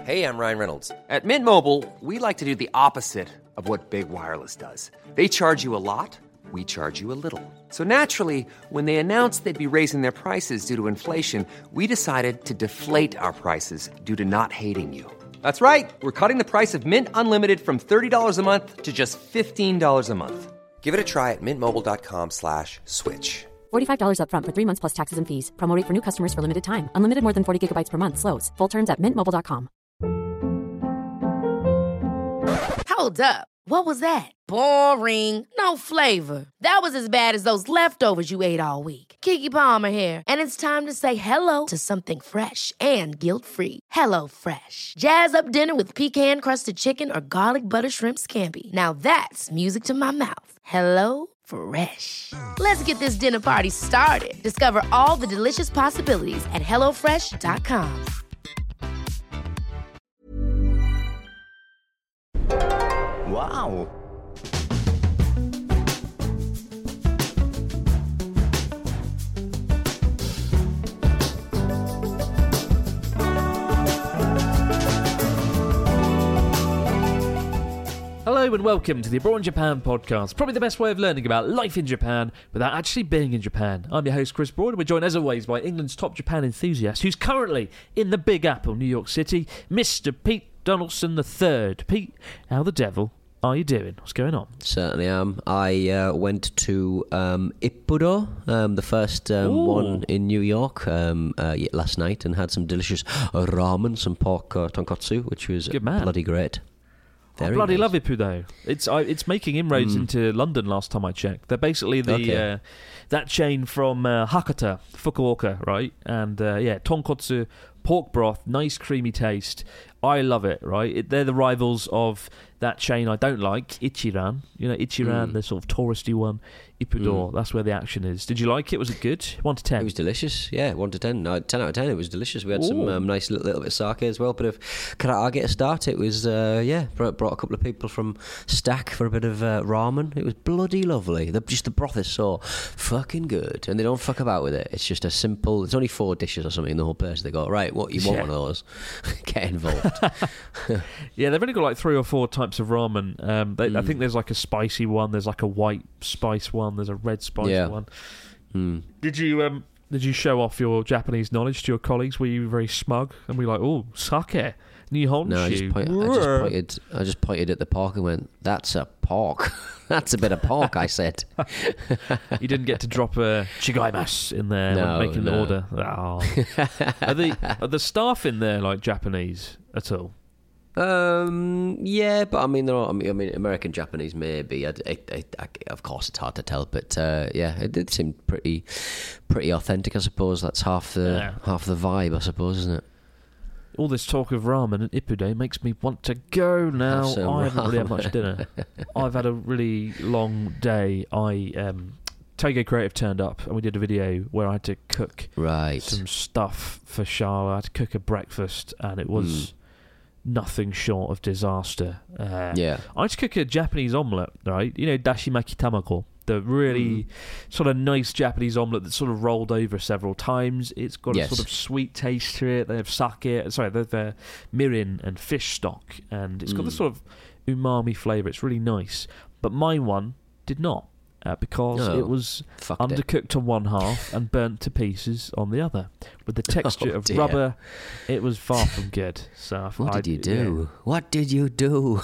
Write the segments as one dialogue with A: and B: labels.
A: Hey, I'm Ryan Reynolds. At Mint Mobile, we like to do the opposite of what Big Wireless does. They charge you a lot, we charge you a little. So naturally, when they announced they'd be raising their prices due to inflation, we decided to deflate our prices due to not hating you. That's right. We're cutting the price of Mint Unlimited from $30 a month to just $15 a month. Give it a try at mintmobile.com/switch.
B: $45 up front for 3 months plus taxes and fees. Promo rate for new customers for limited time. Unlimited more than 40 gigabytes per month. Slows full terms at mintmobile.com.
C: Hold up. What was that? Boring. No flavor. That was as bad as those leftovers you ate all week. Keke Palmer here, and it's time to say hello to something fresh and guilt-free. Hello Fresh. Jazz up dinner with pecan-crusted chicken or garlic butter shrimp scampi. Now that's music to my mouth. Hello Fresh. Let's get this dinner party started. Discover all the delicious possibilities at hellofresh.com.
D: Wow.
E: Hello and welcome to the Abroad in Japan podcast, probably the best way of learning about life in Japan without actually being in Japan. I'm your host Chris Broad, and we're joined as always by England's top Japan enthusiast, who's currently in the Big Apple, New York City, Mr. Pete Donaldson III. Pete, how the devil are you doing? What's going on?
F: Certainly am. I went to Ippudo, the first one in New York, last night, and had some delicious ramen, some pork tonkotsu, which was bloody great.
E: I bloody love Ippudo. It's making inroads into London last time I checked. They're basically that chain from Hakata, Fukuoka, right? And tonkotsu, pork broth, nice creamy taste. I love it, right? They're the rivals of that chain I don't like, Ichiran. You know, Ichiran, the sort of touristy one. Ippudo, that's where the action is. Did you like it? Was it good? 1 to 10?
F: It was delicious, yeah, 1 to 10. No, 10 out of 10, it was delicious. We had some nice little bit of sake as well, bit of karaage to start. It was, brought a couple of people from Stack for a bit of ramen. It was bloody lovely. The broth is so fucking good, and they don't fuck about with it. It's just a simple, it's only 4 dishes or something in the whole place. They go, right, what, you want one of those? Get involved.
E: Yeah, they've only got like 3 or 4 types of ramen. I think there's like a spicy one, there's like a white spice one, there's a red spice one. Did you show off your Japanese knowledge to your colleagues? Were you very smug and were like, oh, sake, nihonshu?
F: No, I just pointed at the pork and went, that's a pork. That's a bit of pork, I said.
E: You didn't get to drop a chigaimasu in there when making the order. Oh. Are the staff in there like Japanese at all?
F: Yeah, but I mean, American Japanese maybe. Of course, it's hard to tell, but it did seem pretty authentic. I suppose that's half the vibe, I suppose, isn't it?
E: All this talk of ramen and Ippudo makes me want to go now. I haven't really had much dinner. I've had a really long day. Togo Creative turned up and we did a video where I had to cook some stuff for Charlotte. I had to cook a breakfast and it was nothing short of disaster. I had to cook a Japanese omelette, right? You know, dashimaki tamako. The really sort of nice Japanese omelette that's sort of rolled over several times. It's got a sort of sweet taste to it. They have they've mirin and fish stock, and it's got this sort of umami flavour. It's really nice. But my one did not. Because it was undercooked to one half and burnt to pieces on the other. With the texture of rubber, it was far from good. So
F: what did you do? What did you do?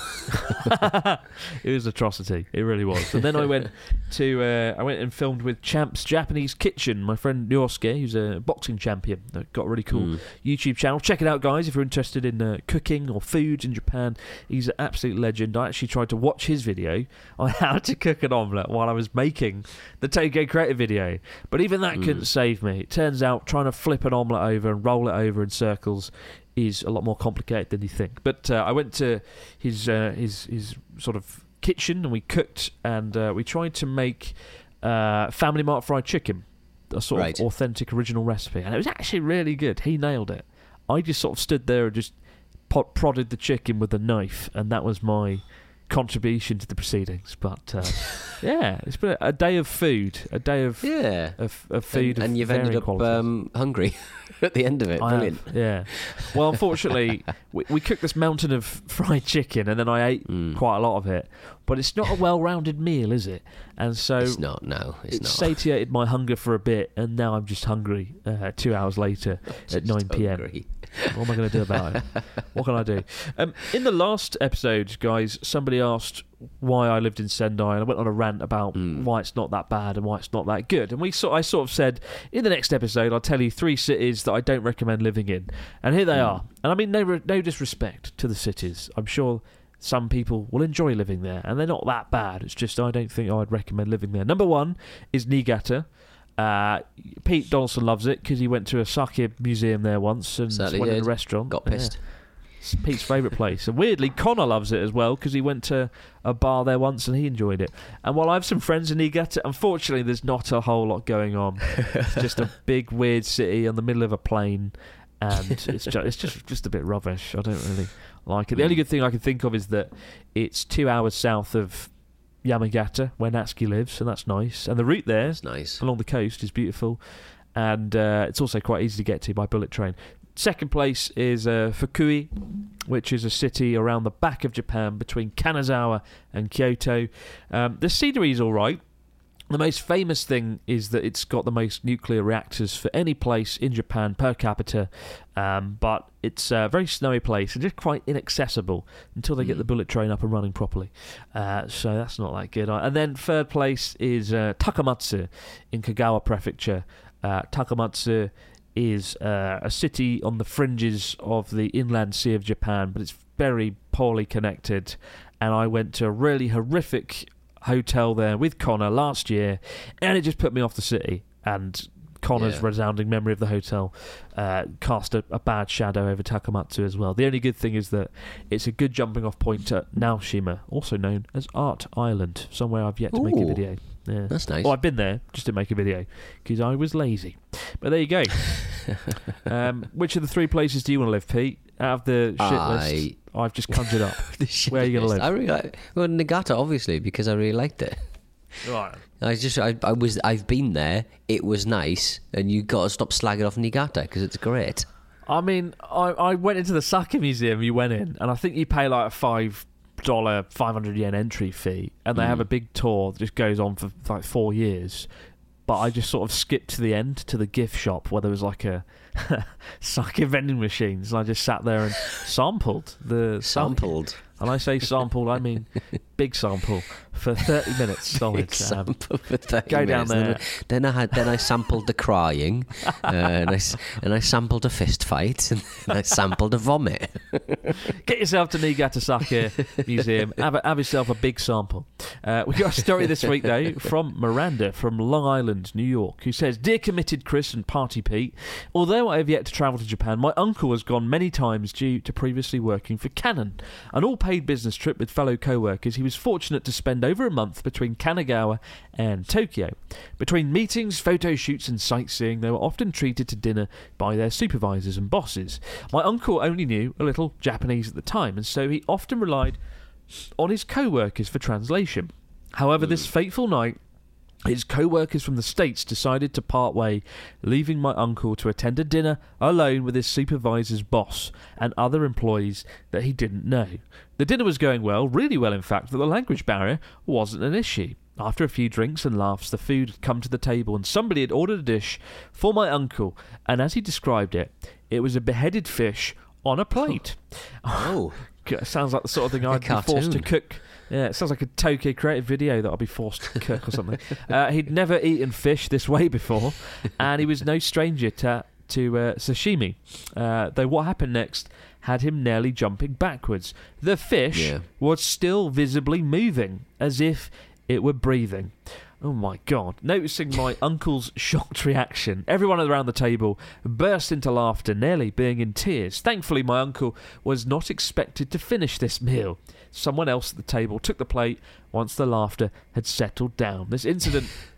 E: It was atrocity. It really was. And then I went and filmed with Champ's Japanese Kitchen. My friend Ryosuke, who's a boxing champion, got a really cool YouTube channel. Check it out, guys, if you're interested in cooking or food in Japan. He's an absolute legend. I actually tried to watch his video on how to cook an omelette while I was making the Togo Creative video, but even that couldn't save me. It turns out trying to flip an omelette over and roll it over in circles is a lot more complicated than you think. But I went to his sort of kitchen and we cooked and we tried to make Family Mart fried chicken, a sort of authentic original recipe, and it was actually really good. He nailed it. I just sort of stood there and just prodded the chicken with a knife, and that was my contribution to the proceedings. But yeah, it's been a day of food, a day of food,
F: and you've ended up hungry at the end of it. Brilliant.
E: Yeah. Well, unfortunately, we cooked this mountain of fried chicken, and then I ate quite a lot of it. But it's not a well-rounded meal, is it? And so
F: it's not. No, it's not.
E: Satiated my hunger for a bit, and now I'm just hungry. 2 hours later at 9 p.m. What am I going to do about it? What can I do? In the last episode, guys, somebody asked why I lived in Sendai, and I went on a rant about why it's not that bad and why it's not that good. And I sort of said, in the next episode, I'll tell you 3 cities that I don't recommend living in. And here they are. And I mean, no disrespect to the cities. I'm sure some people will enjoy living there, and they're not that bad. It's just I don't think I'd recommend living there. Number 1 is Niigata. Pete Donaldson loves it because he went to a sake museum there once and went to a restaurant.
F: Got pissed.
E: Yeah. It's Pete's favourite place. And weirdly, Connor loves it as well because he went to a bar there once and he enjoyed it. And while I have some friends in Niigata, unfortunately there's not a whole lot going on. It's just a big weird city on the middle of a plain, and it's just a bit rubbish. I don't really like it. The only good thing I can think of is that it's 2 hours south of Yamagata, where Natsuki lives, and that's nice. And the route there along the coast is beautiful, and it's also quite easy to get to by bullet train. Second place is Fukui, which is a city around the back of Japan between Kanazawa and Kyoto. The scenery is all right. The most famous thing is that it's got the most nuclear reactors for any place in Japan per capita, but it's a very snowy place and just quite inaccessible until they get the bullet train up and running properly. So that's not that good. And then third place is Takamatsu in Kagawa Prefecture. Takamatsu is a city on the fringes of the inland sea of Japan, but it's very poorly connected. And I went to a really horrific hotel there with Connor last year, and it just put me off the city. And Connor's resounding memory of the hotel cast a bad shadow over Takamatsu as well. The only good thing is that it's a good jumping off point to Naoshima, also known as Art Island, somewhere I've yet to make a video. Yeah.
F: That's nice.
E: Well, I've been there just to make a video because I was lazy. But there you go. Which of the 3 places do you want to live, Pete? Out of the shit list I've just conjured up. Where are you going to live?
F: I really well, Niigata, obviously, because I really liked it.
E: Right.
F: I've been there. It was nice, and you got to stop slagging off Niigata because it's great.
E: I mean, I went into the sake museum. You went in, and I think you pay like a $5 500 yen entry fee, and they have a big tour that just goes on for like 4 years. But I just sort of skipped to the end, to the gift shop where there was like a sake vending machines, and I just sat there and sampled the
F: sampled.
E: And I say sampled, I mean big sample for 30 minutes solid.
F: Sample for 30
E: go
F: minutes.
E: Down there.
F: Then I sampled the crying, and I sampled a fist fight, and I sampled a vomit.
E: Get yourself to Niigata Sake Museum. Have yourself a big sample. We got a story this week though from Miranda from Long Island, New York, who says, "Dear committed Chris and Party Pete, although I have yet to travel to Japan, my uncle has gone many times due to previously working for Canon. An all-paid business trip with fellow co-workers, he was fortunate to spend over a month between Kanagawa and Tokyo. Between meetings, photo shoots and sightseeing, they were often treated to dinner by their supervisors and bosses. My uncle only knew a little Japanese at the time, and so he often relied on his co-workers for translation. However, this fateful night, his co-workers from the States decided to part way, leaving my uncle to attend a dinner alone with his supervisor's boss and other employees that he didn't know. The dinner was going well, really well in fact, but the language barrier wasn't an issue. After a few drinks and laughs, the food had come to the table and somebody had ordered a dish for my uncle, and as he described it, it was a beheaded fish on a plate."
F: Oh.
E: It sounds like the sort of thing I'd be forced to cook. Yeah, it sounds like a Tokyo Creative video that I'll be forced to cook or something. He'd never eaten fish this way before, and he was no stranger to sashimi. Though what happened next had him nearly jumping backwards. The fish was still visibly moving, as if it were breathing. Oh my God. Noticing my uncle's shocked reaction, everyone around the table burst into laughter, nearly being in tears. Thankfully, my uncle was not expected to finish this meal. Someone else at the table took the plate once the laughter had settled down. This incident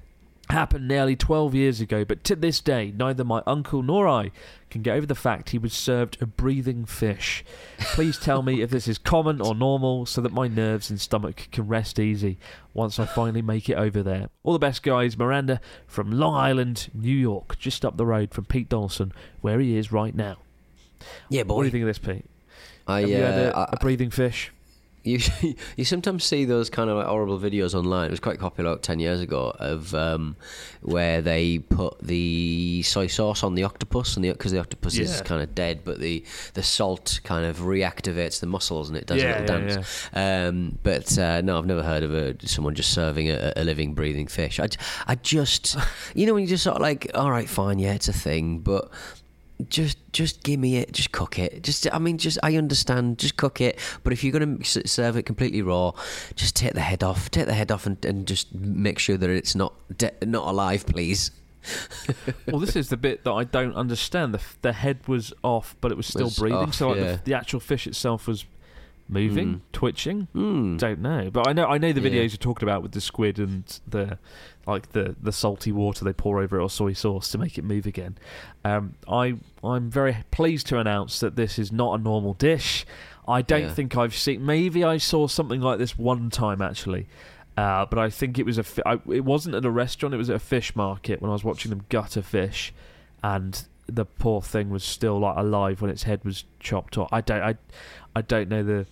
E: happened nearly 12 years ago, but to this day, neither my uncle nor I can get over the fact he was served a breathing fish. Please tell me if this is common or normal so that my nerves and stomach can rest easy once I finally make it over there. All the best, guys. Miranda from Long Island, New York, just up the road from Pete Donaldson, where he is right now.
F: Yeah, boy.
E: What do you think of this, Pete? Have you had a breathing fish?
F: You sometimes see those kind of like horrible videos online. It was quite popular 10 years ago of where they put the soy sauce on the octopus, and because the octopus is kind of dead, but the salt kind of reactivates the muscles and it does a little dance. But no, I've never heard of someone just serving a living, breathing fish. I just, when you just sort of like, all right, fine, yeah, it's a thing, but just give me it, just cook it. I understand, just cook it. But if you're going to serve it completely raw, just take the head off and just make sure that it's not alive, please.
E: Well, this is the bit that I don't understand. The head was off, but it was still breathing. Off, so like the actual fish itself was moving, twitching. Don't know, but I know the videos you're talking about with the squid and the salty water they pour over it, or soy sauce to make it move again. I'm very pleased to announce that this is not a normal dish. I don't think I've seen. Maybe I saw something like this one time actually, but I think it was it wasn't at a restaurant. It was at a fish market when I was watching them gut a fish, and the poor thing was still like alive when its head was chopped off. I don't know the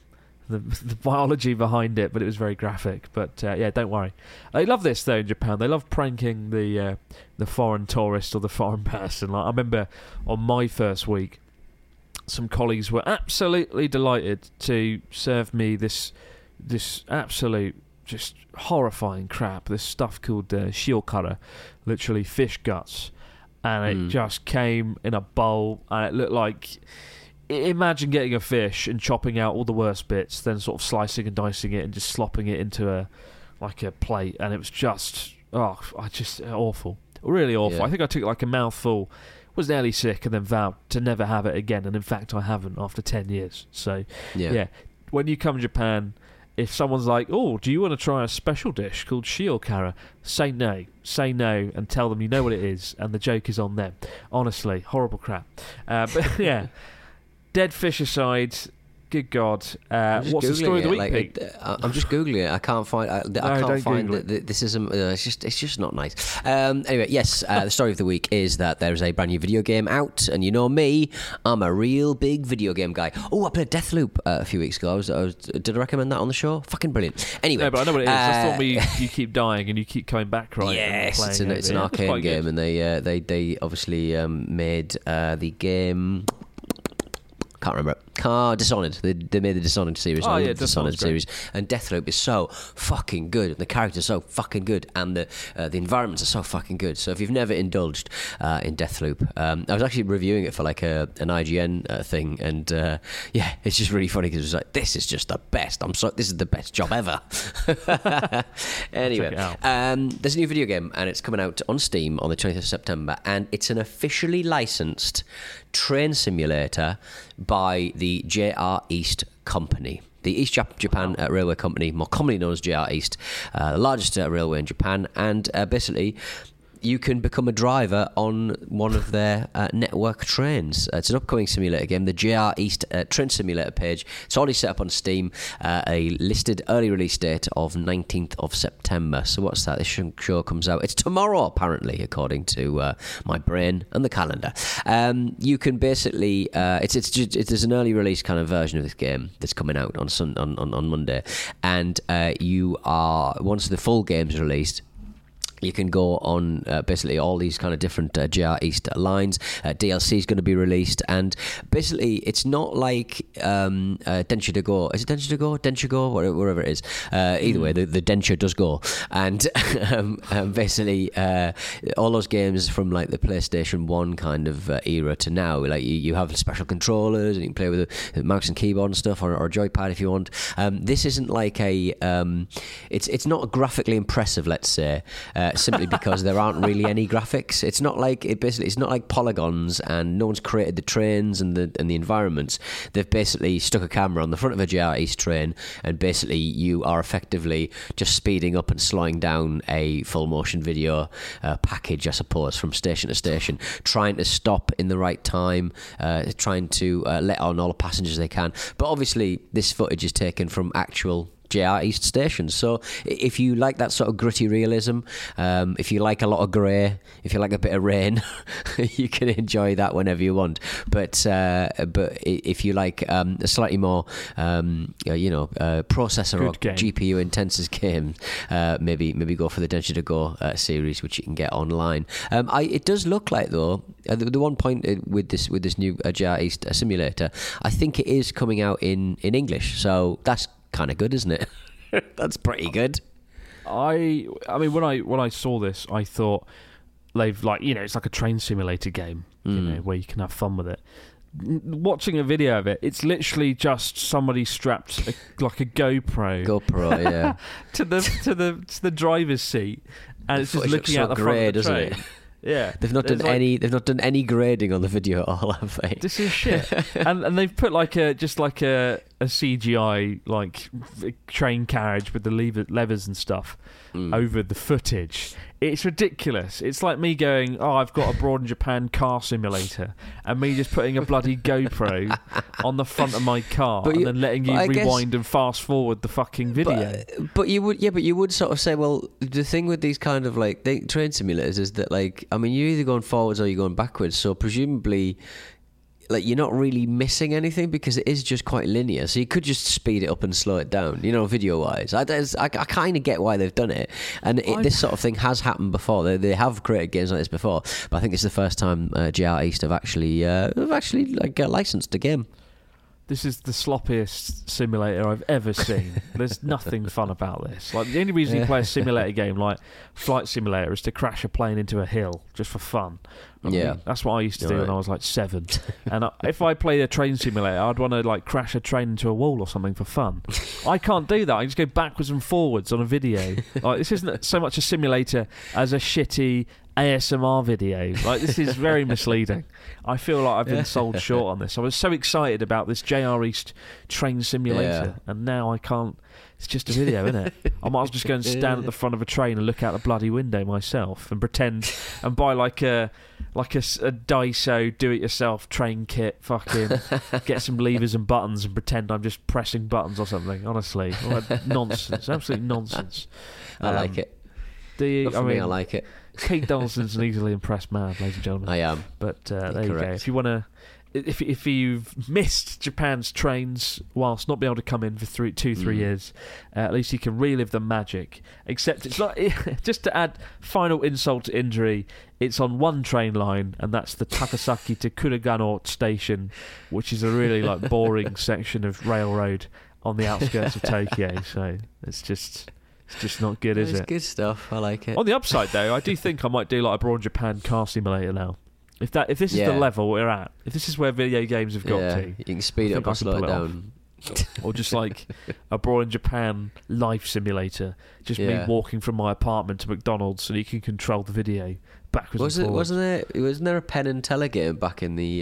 E: biology behind it, but it was very graphic. But don't worry. They love this though in Japan. They love pranking the foreign tourist or the foreign person. Like I remember on my first week, some colleagues were absolutely delighted to serve me this absolute just horrifying crap. This stuff called shiokara, literally fish guts, and it just came in a bowl, and it looked like. Imagine getting a fish and chopping out all the worst bits, then sort of slicing and dicing it and just slopping it into a plate, and it was just awful, really awful. I think I took like a mouthful, was nearly sick, and then vowed to never have it again. And in fact, I haven't after 10 years. So when you come to Japan, if someone's like, "Oh, do you want to try a special dish called shiokara?" Say no, and tell them you know what it is, and the joke is on them. Honestly, horrible crap. But yeah. Dead fish aside, good God, what's the story of the week, Pete?
F: I'm just googling it. I can't find. I can't find that. This is. It's just not nice. Anyway, yes. The story of the week is that there is a brand new video game out, and you know me, I'm a real big video game guy. Oh, I played Deathloop a few weeks ago. Did I recommend that on the show? Fucking brilliant. Anyway,
E: no, but I know what it is. I thought you keep dying and you keep coming back, right?
F: Yes, it's an arcade game, and they obviously made the game. Can't remember it. Dishonored. They made the Dishonored series.
E: The
F: Dishonored series. And Deathloop is so fucking good. And the characters are so fucking good. And the environments are so fucking good. So if you've never indulged in Deathloop, I was actually reviewing it for like an IGN thing. And it's just really funny because it was like, this is just the best. This is the best job ever. Anyway, there's a new video game and it's coming out on Steam on the 20th of September. And it's an officially licensed train simulator by the JR East Company. The East Japan Railway Company, more commonly known as JR East, the largest railway in Japan, and basically you can become a driver on one of their network trains. It's an upcoming simulator game, the JR East Train Simulator page. It's already set up on Steam, a listed early release date of 19th of September. So what's that? This show comes out. It's tomorrow, apparently, according to my brain and the calendar. You can basically... there's an early release kind of version of this game that's coming out on Monday. And once the full game's released, you can go on basically all these kind of different JR East lines. DLC is going to be released, and basically it's not like Densha to Go. Is it Densha to Go? Densha Go? Wherever it is. Either way, the Densha does go. And basically all those games from like the PlayStation 1 kind of era to now, like you have special controllers and you can play with a mouse and keyboard and stuff, or a joypad if you want. This isn't like it's not graphically impressive, let's say. simply because there aren't really any graphics. It's not like it's not like polygons, and no one's created the trains and the environments. They've basically stuck a camera on the front of a JR East train, and basically you are effectively just speeding up and slowing down a full motion video package, I suppose, from station to station, trying to stop in the right time, trying to let on all the passengers they can. But obviously this footage is taken from actual JR East stations. So if you like that sort of gritty realism, if you like a lot of grey, if you like a bit of rain, you can enjoy that whenever you want. But if you like a slightly more processor or GPU intensive game, maybe go for the Densha to Go series, which you can get online. It does look like, though, the one point with this new JR East simulator, I think it is coming out in English, so that's kind of good, isn't it? That's pretty good.
E: I mean, when I saw this, I thought they've it's like a train simulator game, where you can have fun with it. Watching a video of it, it's literally just somebody strapped like a GoPro,
F: yeah,
E: to the driver's seat, and it's just looking out the front of the train. Yeah,
F: they've not done any grading on the video at all, have they?
E: This is shit. and they've put a CGI like train carriage with the levers and stuff over the footage. It's ridiculous. It's like me going, I've got a Abroad in Japan car simulator, and me just putting a bloody GoPro on the front of my car and then letting you rewind and fast forward the fucking video.
F: But you would sort of say, well, the thing with these kind of like train simulators is that, like, I mean, you're either going forwards or you're going backwards, so presumably, like, you're not really missing anything because it is just quite linear. So you could just speed it up and slow it down, video-wise. I kind of get why they've done it. And this sort of thing has happened before. They have created games like this before. But I think it's the first time JR East have actually licensed a game.
E: This is the sloppiest simulator I've ever seen. There's nothing fun about this. Like, the only reason you play a simulator game like Flight Simulator is to crash a plane into a hill just for fun. That's what I used to do when I was like 7. And if I played a train simulator, I'd want to like crash a train into a wall or something for fun. I can't do that. I just go backwards and forwards on a video. Like, this isn't so much a simulator as a shitty ASMR video. Like, this is very misleading. I feel like I've been sold short on this. I was so excited about this JR East train simulator, and now I can't. It's just a video, isn't it? I might as well just go and stand at the front of a train and look out the bloody window myself and pretend and buy like a Daiso do-it-yourself train kit, fucking get some levers and buttons and pretend I'm just pressing buttons or something. Honestly, nonsense, absolute nonsense.
F: I like it.
E: Do you?
F: I like it.
E: Pete Donaldson's an easily impressed man, ladies and gentlemen.
F: I am.
E: But there you go. If you want to, if you've missed Japan's trains whilst not being able to come in for 3 years, at least you can relive the magic. Except it's not. Just to add final insult to injury, it's on one train line, and that's the Takasaki to Kuragano station, which is a really like boring section of railroad on the outskirts of Tokyo. So it's just not good, is it?
F: It's good stuff. I like it.
E: On the upside, though, I do think I might do like a Abroad Japan car simulator now. If this is the level we're at, if this is where video games have got to,
F: you can speed it up or slow it down.
E: Or just like a Abroad in Japan life simulator, just me walking from my apartment to McDonald's, so you can control the video backwards and forwards.
F: Wasn't there a Penn and Teller game back in the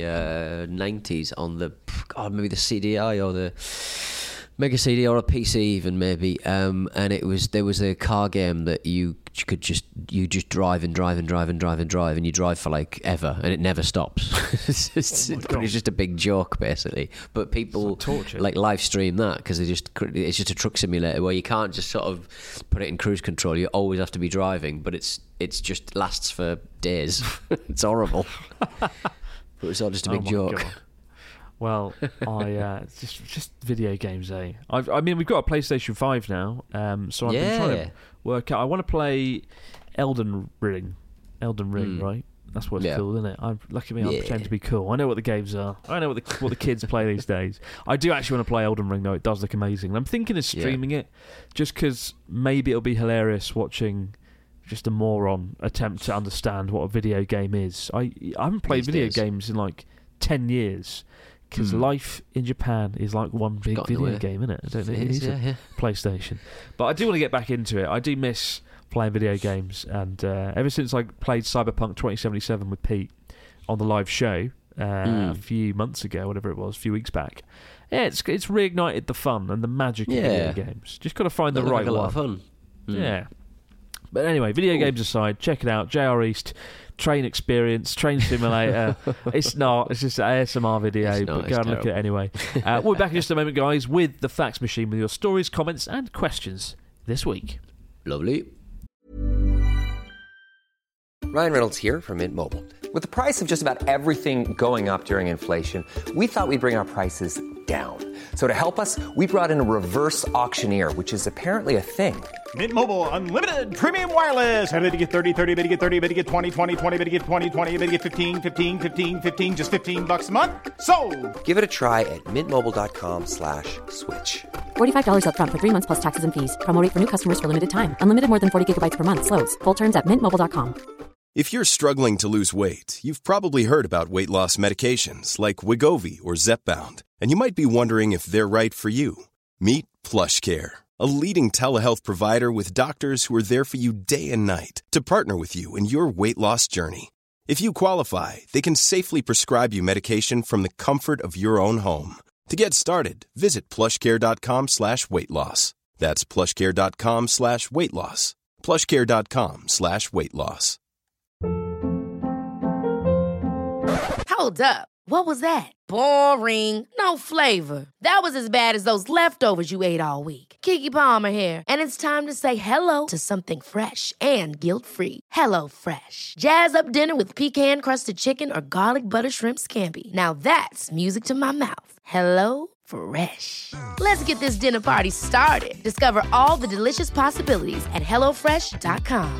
F: 90s on the maybe the CDI or the Mega CD or a PC even maybe, and there was a car game that you just drive and you drive for like ever and it never stops. It's just a big joke basically, but people like live stream that because it's just a truck simulator where you can't just sort of put it in cruise control. You always have to be driving, but it's just lasts for days. It's horrible. But it's all just a big joke.
E: God. Well, it's just video games, eh? I mean, we've got a PlayStation 5 now, so I've been trying to work out. I want to play Elden Ring, right? That's what it's called, isn't it? Look at me, I pretend to be cool. I know what the games are. I know what the kids play these days. I do actually want to play Elden Ring, though. It does look amazing. And I'm thinking of streaming it, just because maybe it'll be hilarious watching just a moron attempt to understand what a video game is. I haven't played video games in like 10 years. Because life in Japan is like one big video game, isn't it? I don't know. It is a PlayStation. But I do want to get back into it. I do miss playing video games. And ever since I played Cyberpunk 2077 with Pete on the live show a few months ago, whatever it was, a few weeks back, it's reignited the fun and the magic of video games. Just got to find the right one.
F: A lot of fun.
E: Yeah. But anyway, video games aside, check it out. JR East, Train Experience, Train Simulator. It's just an ASMR video, but go and look at it anyway. We'll be back in just a moment, guys, with the Fax Machine, with your stories, comments, and questions this week.
F: Lovely.
A: Ryan Reynolds here from Mint Mobile. With the price of just about everything going up during inflation, we thought we'd bring our prices down. So to help us, we brought in a reverse auctioneer, which is apparently a thing.
G: Mint Mobile Unlimited Premium Wireless. How to get 30, 30, bit to get 30, bit to get 20, 20, 20, bit to get 20, 20, bit to get 15, 15, 15, 15, just $15 a month? Sold!
A: Give it a try at mintmobile.com/switch.
B: $45 up front for 3 months plus taxes and fees. Promo rate for new customers for limited time. Unlimited more than 40 gigabytes per month. Slows full terms at mintmobile.com.
H: If you're struggling to lose weight, you've probably heard about weight loss medications like Wegovy or Zepbound, and you might be wondering if they're right for you. Meet PlushCare, a leading telehealth provider with doctors who are there for you day and night to partner with you in your weight loss journey. If you qualify, they can safely prescribe you medication from the comfort of your own home. To get started, visit plushcare.com/weightloss. That's plushcare.com/weightloss. plushcare.com/weightloss.
C: Hold up. What was that? Boring. No flavor. That was as bad as those leftovers you ate all week. Keke Palmer here, and it's time to say hello to something fresh and guilt-free. HelloFresh. Jazz up dinner with pecan-crusted chicken or garlic butter shrimp scampi. Now that's music to my mouth. HelloFresh. Let's get this dinner party started. Discover all the delicious possibilities at HelloFresh.com.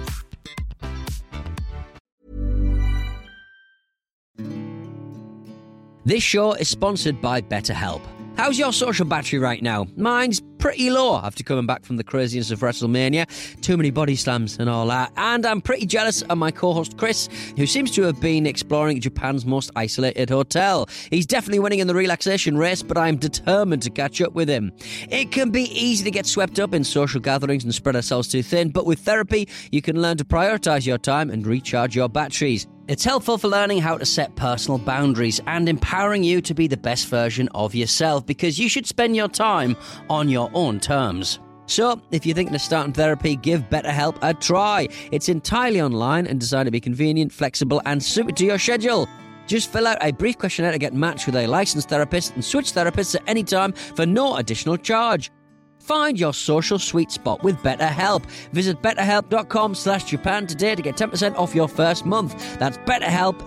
F: This show is sponsored by BetterHelp. How's your social battery right now? Mine's pretty low after coming back from the craziness of WrestleMania. Too many body slams and all that. And I'm pretty jealous of my co-host Chris, who seems to have been exploring Japan's most isolated hotel. He's definitely winning in the relaxation race, but I'm determined to catch up with him. It can be easy to get swept up in social gatherings and spread ourselves too thin, but with therapy, you can learn to prioritise your time and recharge your batteries. It's helpful for learning how to set personal boundaries and empowering you to be the best version of yourself, because you should spend your time on your own terms. So, if you're thinking of starting therapy, give BetterHelp a try. It's entirely online and designed to be convenient, flexible and suited to your schedule. Just fill out a brief questionnaire to get matched with a licensed therapist and switch therapists at any time for no additional charge. Find your social sweet spot with BetterHelp. Visit betterhelp.com/Japan today to get 10% off your first month. That's BetterHelp,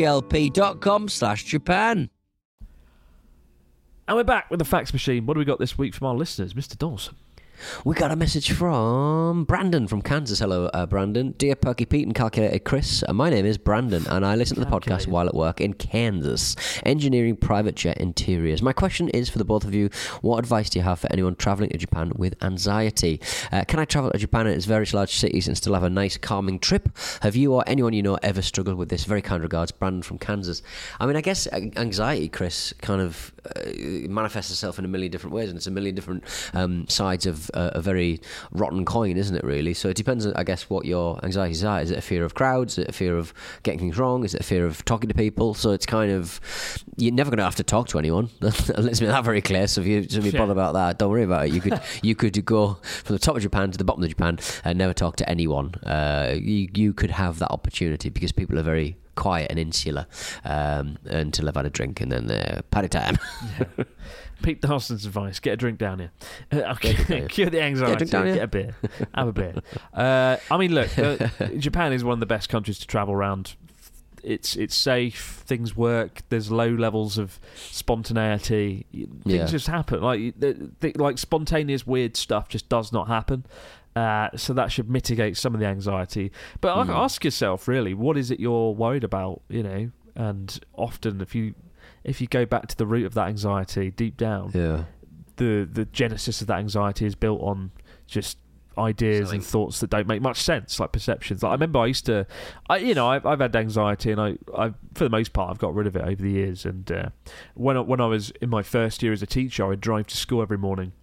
F: HELP.com/Japan.
E: And we're back with the Fax Machine. What do we got this week from our listeners? Mr. Dawson.
F: We got a message from Brandon from Kansas. Hello, Brandon. Dear Perky Pete and Calculated Chris, my name is Brandon and I listen to the podcast while at work in Kansas, engineering private jet interiors. My question is for the both of you, what advice do you have for anyone travelling to Japan with anxiety? Can I travel to Japan and its various large cities and still have a nice calming trip? Have you or anyone you know ever struggled with this? Very kind regards, Brandon from Kansas. I mean, I guess anxiety, Chris, kind of manifests itself in a million different ways, and it's a million different sides of a very rotten coin, isn't it, really? So it depends, I guess, what your anxieties are. Is it a fear of crowds? Is it a fear of getting things wrong? Is it a fear of talking to people? So it's kind of, you're never going to have to talk to anyone. Let's make that very clear. So if you bother about that, don't worry about it. You could go from the top of Japan to the bottom of Japan and never talk to anyone. You could have that opportunity because people are very quiet and insular until they've had a drink and then party time.
E: Yeah. Pete Dawson's advice: get a drink down here. Cure the anxiety. Get a beer. Have a beer. I mean, look, Japan is one of the best countries to travel around. It's safe. Things work. There's low levels of spontaneity. Things just happen. Like spontaneous weird stuff just does not happen. So that should mitigate some of the anxiety. But ask yourself, really, what is it you're worried about? You know, and often if you go back to the root of that anxiety deep down, the genesis of that anxiety is built on just ideas and thoughts that don't make much sense, like perceptions. Like, I remember I've had anxiety, and I for the most part I've got rid of it over the years. And when I was in my first year as a teacher, I'd drive to school every morning,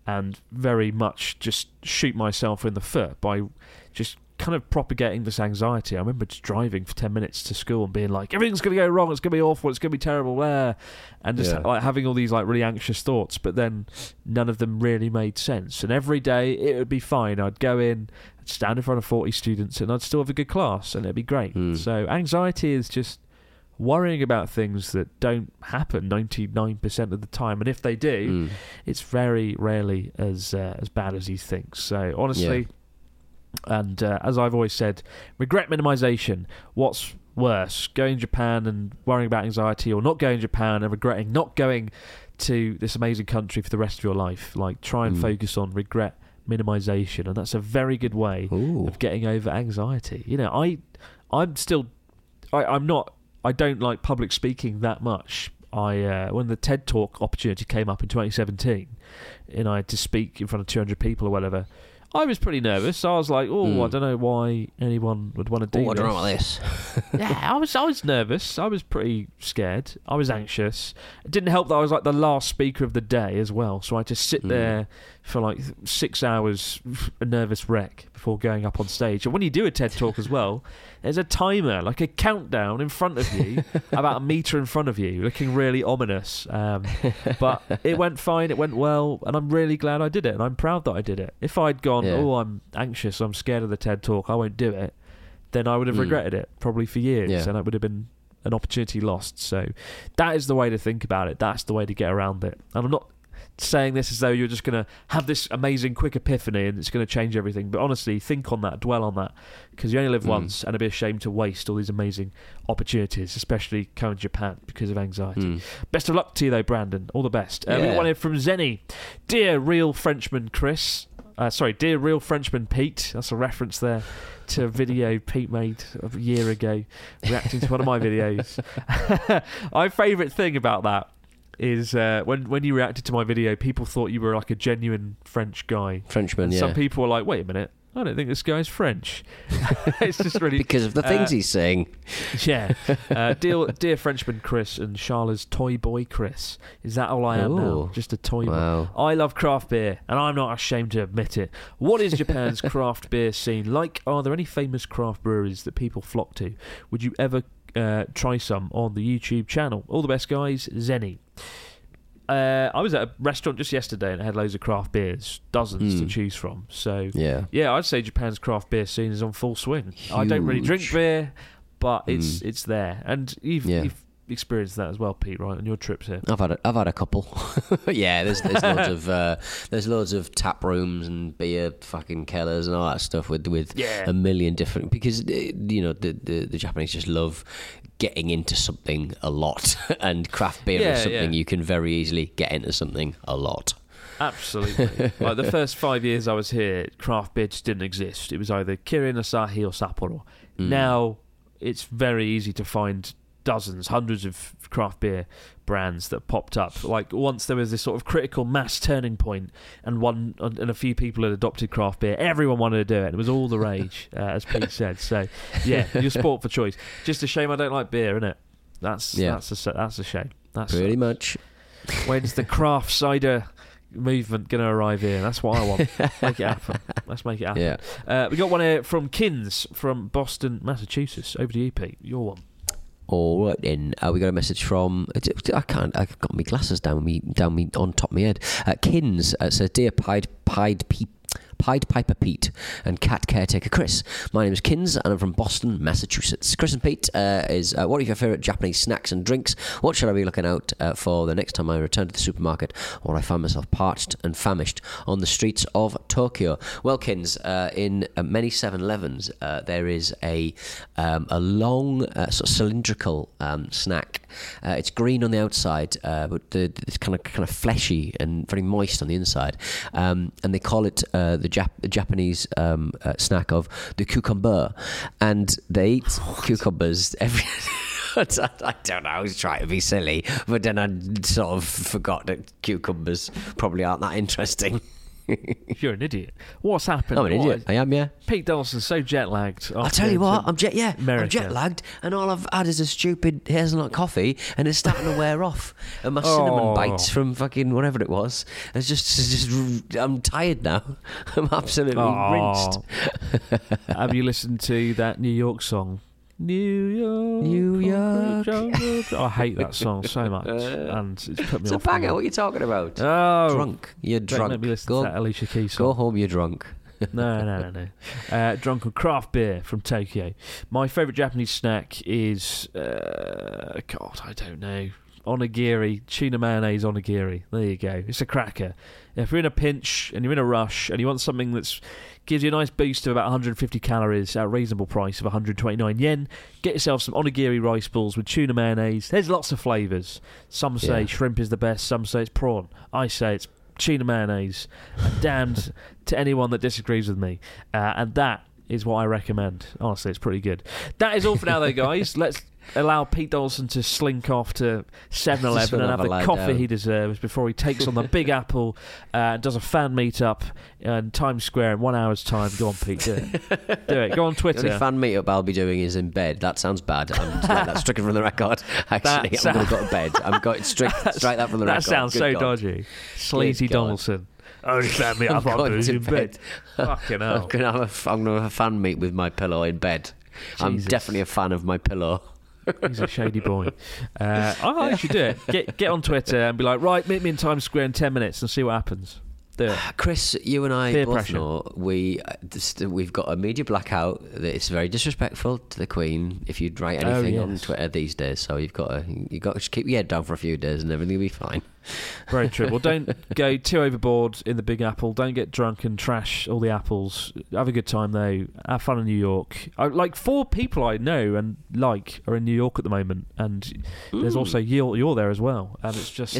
E: and very much just shoot myself in the foot by just kind of propagating this anxiety. I remember just driving for 10 minutes to school and being like, everything's going to go wrong, it's going to be awful, it's going to be terrible there, and just like having all these like really anxious thoughts, but then none of them really made sense. And every day it would be fine. I'd go in, I'd stand in front of 40 students, and I'd still have a good class, and it'd be great. So anxiety is just worrying about things that don't happen 99% of the time, and if they do, it's very rarely as bad as you think. So honestly, and as I've always said, regret minimization. What's worse, going to Japan and worrying about anxiety, or not going to Japan and regretting not going to this amazing country for the rest of your life? Like, try and focus on regret minimization, and that's a very good way of getting over anxiety. You know, I don't like public speaking that much. When the TED Talk opportunity came up in 2017, and I had to speak in front of 200 people or whatever, I was pretty nervous. I was like, I don't know why anyone would want to do this.
F: I don't know about this.
E: Yeah, I was nervous. I was pretty scared. I was anxious. It didn't help that I was like the last speaker of the day as well, so I had to sit there for like 6 hours, a nervous wreck, before going up on stage. And when you do a TED Talk as well, there's a timer, like a countdown in front of you, about a metre in front of you, looking really ominous. But it went fine, it went well, and I'm really glad I did it, and I'm proud that I did it. If I'd gone, I'm anxious, I'm scared of the TED Talk, I won't do it, then I would have regretted it, probably for years, and it would have been an opportunity lost. So that is the way to think about it. That's the way to get around it. And I'm not saying this as though you're just going to have this amazing quick epiphany and it's going to change everything, but honestly, think on that, dwell on that, because you only live once, and it'd be a shame to waste all these amazing opportunities, especially coming to Japan because of anxiety. Best of luck to you though, Brandon, all the best. We got one here from Zenny. Dear real Frenchman Chris, dear real Frenchman Pete, that's a reference there to a video Pete made a year ago reacting to one of my videos. My favourite thing about that is when you reacted to my video, people thought you were like a genuine French guy.
F: Frenchman,
E: Some people were like, wait a minute, I don't think this guy's French. It's just really...
F: because of the things he's saying.
E: Yeah. Dear Frenchman Chris and Charla's toy boy Chris. Is that all I am now? Just a toy boy. I love craft beer, and I'm not ashamed to admit it. What is Japan's craft beer scene like? Are there any famous craft breweries that people flock to? Would you ever try some on the YouTube channel? All the best, guys. Zenny. I was at a restaurant just yesterday and it had loads of craft beers, dozens to choose from. So yeah, I'd say Japan's craft beer scene is on full swing. Huge. I don't really drink beer, but it's there, and you've experienced that as well, Pete, right, on your trips here?
F: I've had a couple. Yeah, there's loads of tap rooms and beer fucking killers and all that stuff with a million different, because the Japanese just love getting into something a lot, and craft beer is something you can very easily get into something a lot.
E: Absolutely. Like the first 5 years I was here, craft beer just didn't exist. It was either Kirin, Asahi or Sapporo. Now it's very easy to find dozens, hundreds of craft beer brands that popped up. Like once there was this sort of critical mass turning point, and a few people had adopted craft beer. Everyone wanted to do it. It was all the rage, as Pete said. So yeah, you're sport for choice. Just a shame I don't like beer, isn't it? That's a shame. That's
F: pretty much.
E: When's the craft cider movement going to arrive here? That's what I want. Make it happen. Let's make it happen. Yeah. We got one here from Kins from Boston, Massachusetts. Over to you, Pete. Your one.
F: All right then, we got a message from... I've got my glasses down on top of my head. Kins says, Dear Pied Piper Pete and Cat Caretaker Chris. My name is Kins and I'm from Boston, Massachusetts. Chris and Pete is what are your favourite Japanese snacks and drinks? What should I be looking out for the next time I return to the supermarket, or I find myself parched and famished on the streets of Tokyo? Well, Kins, in many 7-Elevens there is a long sort of cylindrical snack. It's green on the outside, but it's kind of fleshy and very moist on the inside, and they call it the Japanese snack of the cucumber, and they eat cucumbers every... I don't know, I was trying to be silly, but then I sort of forgot that cucumbers probably aren't that interesting.
E: You're an idiot. What's happened?
F: I'm an idiot. I am, yeah.
E: Pete Donaldson's so jet-lagged.
F: I'll tell you what, I'm
E: America.
F: jet-lagged, and all I've had is a stupid hazelnut coffee, and it's starting to wear off. And my cinnamon bites from fucking whatever it was. It's just I'm tired now. I'm absolutely rinsed.
E: Have you listened to that New York song? New York. I hate that song so much, and it's put me
F: off. It's a banger. What are you talking about?
E: Oh,
F: drunk. You're drunk.
E: Don't make me listen to that Alicia Keys song.
F: Go home. You're drunk.
E: No. Drunk on craft beer from Tokyo. My favourite Japanese snack is God, I don't know. Onigiri, tuna mayonnaise onigiri. There you go. It's a cracker. If you're in a pinch and you're in a rush and you want something that gives you a nice boost of about 150 calories at a reasonable price of 129 yen, get yourself some onigiri rice balls with tuna mayonnaise. There's lots of flavours. Some say shrimp is the best, some say it's prawn. I say it's tuna mayonnaise. And damned to anyone that disagrees with me. And that is what I recommend. Honestly, it's pretty good. That is all for now, though, guys. Let's allow Pete Donaldson to slink off to 7-Eleven and have the coffee he deserves before he takes on the Big Apple and does a fan meet-up in Times Square in 1 hour's time. Go on, Pete, do it. Do it. Go on Twitter.
F: The only fan meet-up I'll be doing is in bed. That sounds bad. I'm that's stricken from the record. Actually, I'm going to go to bed. I'm going strike that from the record.
E: That sounds so dodgy. Sleazy Donaldson. Oh, fan meet-up I'll do in bed. Fucking hell.
F: I'm going to have a fan meet with my pillow in bed. Jesus. I'm definitely a fan of my pillow.
E: He's a shady boy. I should do it. Get on Twitter and be like, right, meet me in Times Square in 10 minutes and see what happens. Do it.
F: Chris, you and I both
E: pressure.
F: know we've got a media blackout. It's very disrespectful to the Queen if you write anything on Twitter these days. So you've got to just keep your head down for a few days and everything will be fine.
E: Very true. Well, don't go too overboard in the Big Apple. Don't get drunk and trash all the apples. Have a good time, though. Have fun in New York. Like 4 people I know and are in New York at the moment. And there's also you're there as well. And it's just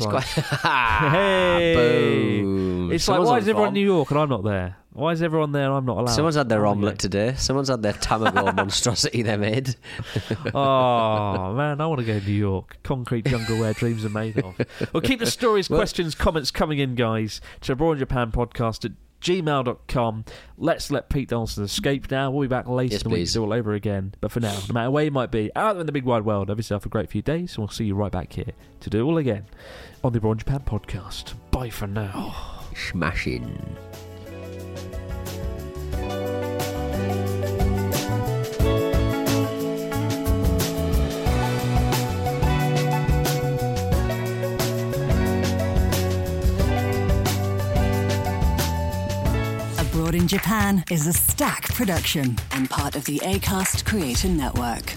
E: hey!
F: Boom.
E: It's like, why is everyone in New York and I'm not there? Why is everyone there and I'm not allowed?
F: Someone's had their omelette today. Someone's had their tamago monstrosity they made.
E: Oh, man, I want to go to New York. Concrete jungle where dreams are made of. Well, keep the stories, questions, comments coming in, guys, to Abroad in Japan podcast at gmail.com. Let's let Pete Donaldson escape now. We'll be back later in the week to do all over again. But for now, no matter where you might be, out there in the big wide world, have yourself a great few days, and we'll see you right back here to do it all again on the Abroad in Japan podcast. Bye for now.
F: Smashing.
I: Abroad in Japan is a Stack production and part of the Acast Creator Network.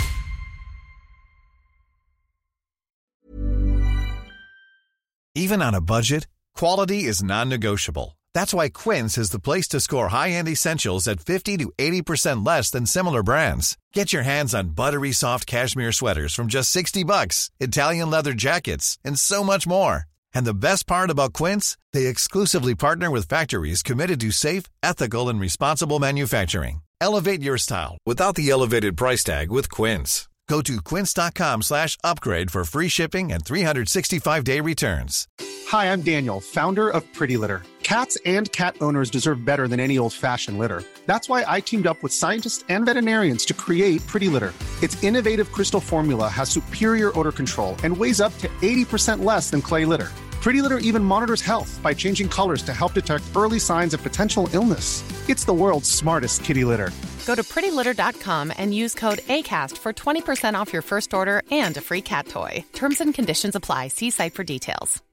J: Even on a budget, quality is non-negotiable. That's why Quince is the place to score high-end essentials at 50 to 80% less than similar brands. Get your hands on buttery soft cashmere sweaters from just $60, Italian leather jackets, and so much more. And the best part about Quince, they exclusively partner with factories committed to safe, ethical, and responsible manufacturing. Elevate your style without the elevated price tag with Quince. Go to quince.com/upgrade for free shipping and 365-day returns.
K: Hi, I'm Daniel, founder of Pretty Litter. Cats and cat owners deserve better than any old-fashioned litter. That's why I teamed up with scientists and veterinarians to create Pretty Litter. Its innovative crystal formula has superior odor control and weighs up to 80% less than clay litter. Pretty Litter even monitors health by changing colors to help detect early signs of potential illness. It's the world's smartest kitty litter.
L: Go to prettylitter.com and use code ACAST for 20% off your first order and a free cat toy. Terms and conditions apply. See site for details.